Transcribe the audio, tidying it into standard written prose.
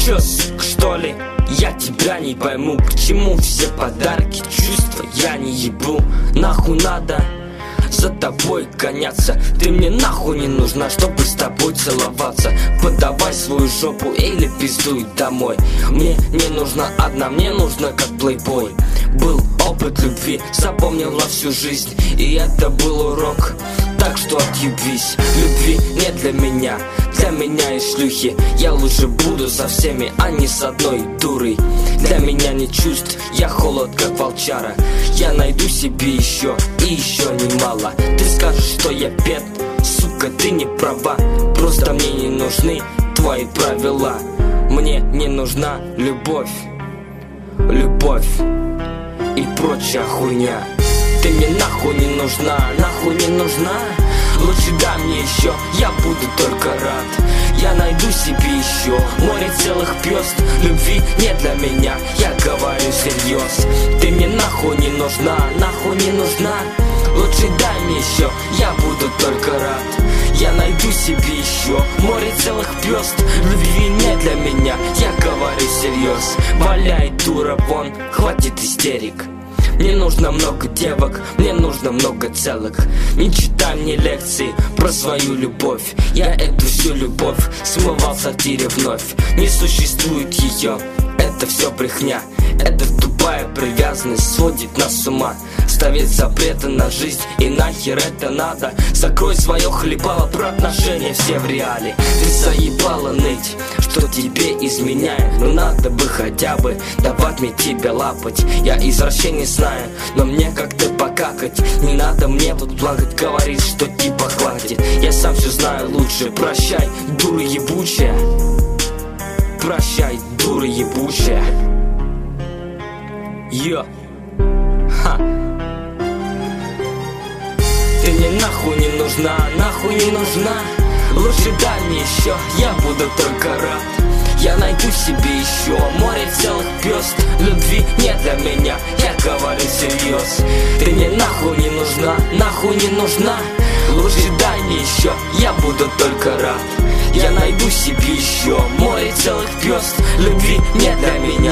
чё, сука, что ли? Я тебя не пойму, почему все подарки, чувства я не ебу. Нахуй надо за тобой гоняться. Ты мне нахуй не нужна, чтобы с тобой целоваться. Подавай свою жопу или пиздуй домой. Мне не нужна одна, мне нужна как плейбой. Был опыт любви, запомнил на всю жизнь, и это был урок. Так что отъебись, любви нет для меня и шлюхи. Я лучше буду со всеми, а не с одной дурой. Для меня не чувств, я холод как волчара. Я найду себе еще и еще немало. Ты скажешь, что я пет, сука, ты не права. Просто мне не нужны твои правила. Мне не нужна любовь и прочая хуйня. Ты мне нахуй не нужна, нахуй не нужна. Лучше дай мне еще, я буду только рад. Я найду себе еще море целых пёст. Любви нет для меня, я говорю всерьез. Ты мне нахуй не нужна, нахуй не нужна. Лучше дай мне еще, я буду только рад. Я найду себе еще море целых пёст. Любви нет для меня, я говорю всерьез. Валяй, дура, вон, хватит истерик. Мне нужно много девок, мне нужно много целых. Не читай мне лекции про свою любовь. Я эту всю любовь смывал в сортире вновь. Не существует ее, это все брехня. Эта тупая привязанность сводит нас с ума. Ставит запреты на жизнь, и нахер это надо. Закрой свое хлебало про отношения все в реале. Ты заебала ныть, что тебе изменяет. Но надо бы хотя бы давать мне тебя лапать. Я извращение знаю, но мне как-то покакать. Не надо мне тут плакать, говорить, что типа хватит. Я сам все знаю лучше, прощай, дура ебучая. Прощай, дура ебучая. Йо, ха. Ты мне нахуй не нужна, нахуй не нужна. Лучше дай мне еще, я буду только рад. Я найду себе еще море целых пёст. Любви нет для меня, я говорю всерьез. Ты мне нахуй не нужна, нахуй не нужна. Лучше дай мне еще, я буду только рад. Я найду себе еще море целых пёст. Любви нет для меня,